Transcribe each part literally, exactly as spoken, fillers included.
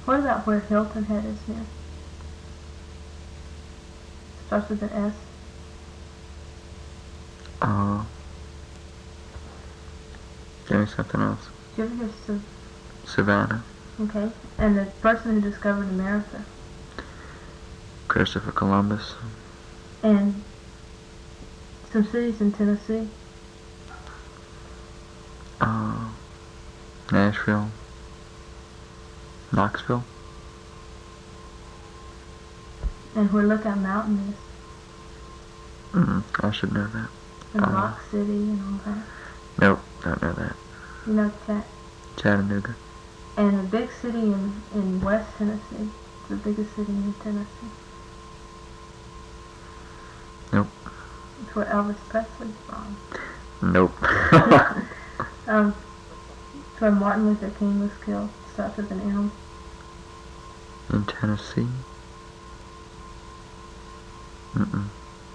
What about where Hilton Head is near? Starts with an S. Uh, give me something else. Did you ever hear Sav- Savannah. Okay. And the person who discovered America. Christopher Columbus. And some cities in Tennessee. Uh, Nashville. Knoxville. And where Lookout Mountain is. Mm, I should know that. And Uh, Rock City and all that. Nope, don't know that. You know that. Chattanooga. And a big city in, in West Tennessee. It's the biggest city in Tennessee. Nope. It's where Elvis Presley's from. Nope. um, it's where Martin Luther King was killed. Starts with an M. In Tennessee? Mm-mm.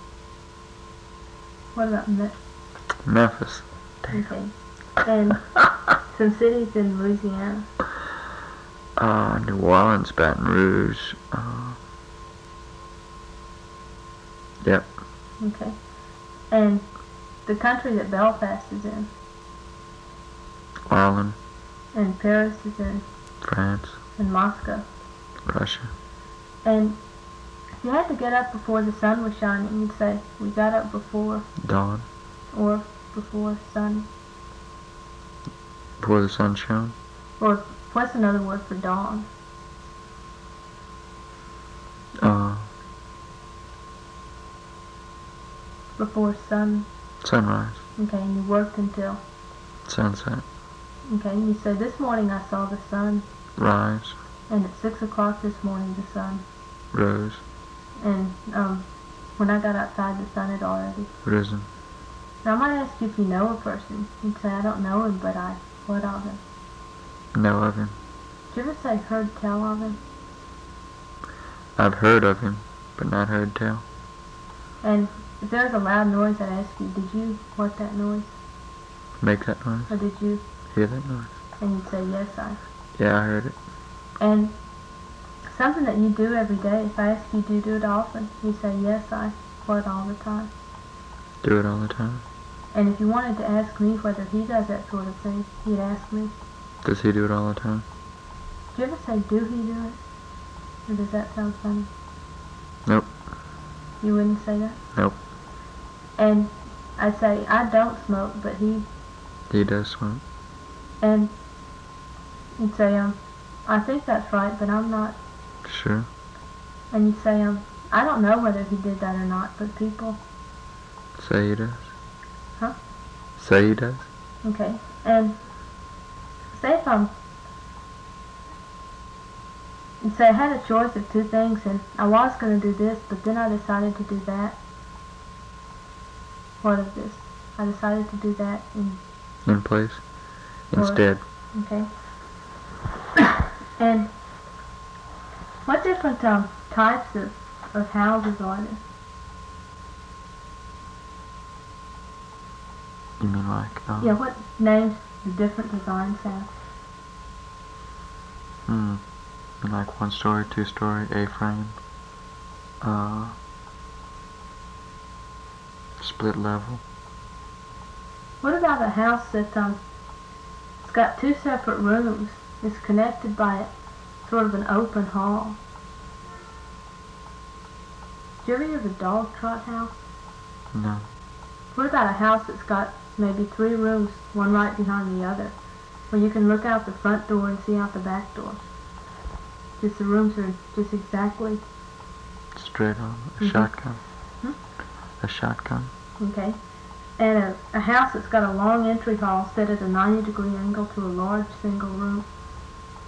What about Me- Memphis. Okay. And some cities in Louisiana. Uh, New Orleans, Baton Rouge. Uh, yep. Okay. And the country that Belfast is in. Ireland. And Paris is in. France. And Moscow. Russia. And if you had to get up before the sun was shining, you'd say, we got up before. Dawn. Or before sun. Before the sun shone. Or what's another word for dawn? Uh, Before sun. sunrise. Okay, and you worked until. Sunset. Okay, and you say, this morning I saw the sun. Rise. And at six o'clock this morning the sun. Rose. And um, when I got outside the sun had already. Risen. Now I might ask you if you know a person. You'd say, I don't know him, but I what of him? Know of him. Did you ever say heard tell of him? I've heard of him, but not heard tell. And if there was a loud noise, I'd ask you, did you what that noise? Make that noise. Or did you? Hear that noise. And you'd say, yes, I. Yeah, I heard it. And something that you do every day, if I ask you, do you do it often? You say, yes, I. What, all the time? Do it all the time. And if you wanted to ask me whether he does that sort of thing, you'd ask me. Does he do it all the time? Do you ever say, do he do it? Or does that sound funny? Nope. You wouldn't say that? Nope. And I say, I don't smoke, but he, He does smoke. and you'd say, um, I think that's right, but I'm not. Sure. And you'd say, um, I don't know whether he did that or not, but people, Say he does. huh? Say he does. Okay. And say if I'm, you say I had a choice of two things, and I was going to do this, but then I decided to do that. What is this? I decided to do that, and In place. Or- Instead. okay. And what different um, types of, of houses are there? You mean like, uh, Yeah, what names do different designs have? Hmm. You mean like one story, two story, A-frame. Uh, split level. What about a house that um, it's got two separate rooms? It's connected by sort of an open hall. Do you ever hear of a dog trot house? No. What about a house that's got maybe three rooms, one right behind the other, where you can look out the front door and see out the back door? Just the rooms are just exactly, Straight on. A Mhm. shotgun. Hmm? A shotgun. okay? And a, a house that's got a long entry hall set at a ninety degree angle to a large single room.